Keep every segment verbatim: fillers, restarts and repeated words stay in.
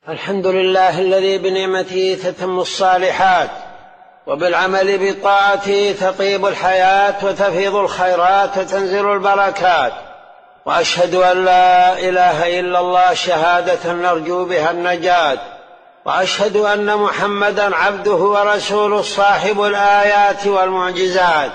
الحمد لله الذي بنعمته تتم الصالحات، وبالعمل بطاعته تطيب الحياة وتفيض الخيرات وتنزل البركات. وأشهد أن لا إله إلا الله شهادة نرجو بها النجاة، وأشهد أن محمدا عبده ورسوله صاحب الآيات والمعجزات.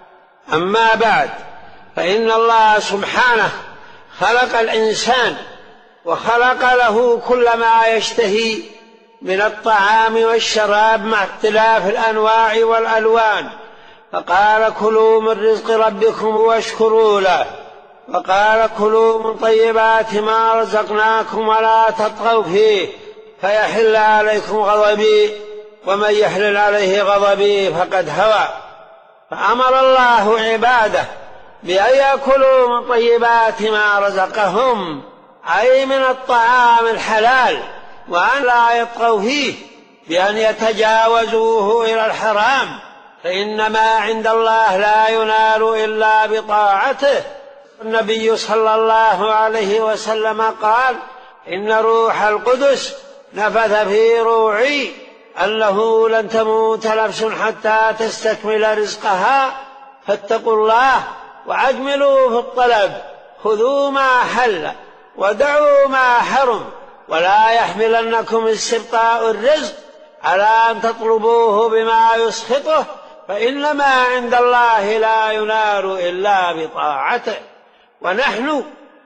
أما بعد، فإن الله سبحانه خلق الإنسان وخلق له كل ما يشتهي من الطعام والشراب مع اختلاف الأنواع والألوان، فقال: كلوا من رزق ربكم واشكروا له، وقال: كلوا من طيبات ما رزقناكم ولا تطغوا فيه فيحل عليكم غضبي، ومن يحلل عليه غضبي فقد هوى. فأمر الله عباده بأن يأكلوا من طيبات ما رزقهم، أي من الطعام الحلال، وأن لا يطغوا فيه بأن يتجاوزوه إلى الحرام، فإنما عند الله لا ينال إلا بطاعته. النبي صلى الله عليه وسلم قال: إن روح القدس نفث في روعي أنه لن تموت نفس حتى تستكمل رزقها، فاتقوا الله وأجملوا في الطلب، خذوا ما حل ودعوا ما حرم، ولا يحملنكم استبطاء الرزق على أن تطلبوه بما يسخطه، فإنما عند الله لا ينال إلا بطاعته. ونحن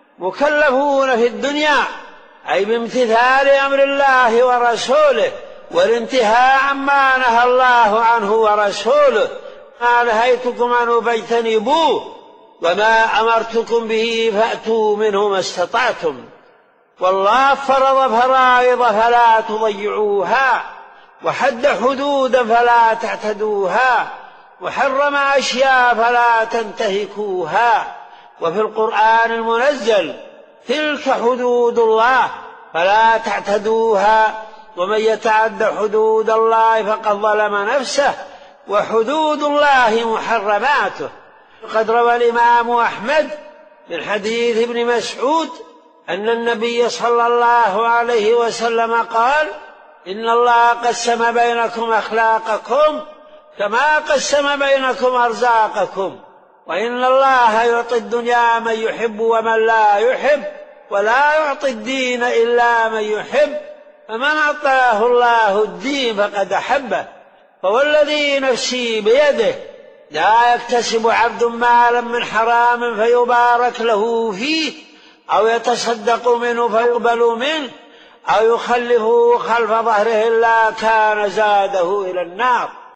مكلفون في الدنيا أي بامتثال أمر الله ورسوله والانتهاء عما نهى الله عنه ورسوله. ما نهيتكم عنه فاجتنبوه، وما أمرتكم به فأتوا منه ما استطعتم. والله فرض فرائض فلا تضيعوها، وحد حدودا فلا تعتدوها، وحرم أشياء فلا تنتهكوها. وفي القرآن المنزل: تلك حدود الله فلا تعتدوها، ومن يتعد حدود الله فقد ظلم نفسه، وحدود الله محرماته. قد روى الإمام أحمد من حديث ابن مسعود أن النبي صلى الله عليه وسلم قال: إن الله قسم بينكم أخلاقكم كما قسم بينكم أرزاقكم، وإن الله يعطي الدنيا من يحب ومن لا يحب، ولا يعطي الدين إلا من يحب، فمن أعطاه الله الدين فقد أحبه. فوالذي نفسي بيده لا يكتسب عبد مالا من حرام فيبارك له فيه، أو يتصدق منه فيقبل منه، أو يخلفه خلف ظهره إلا كان زاده إلى النار.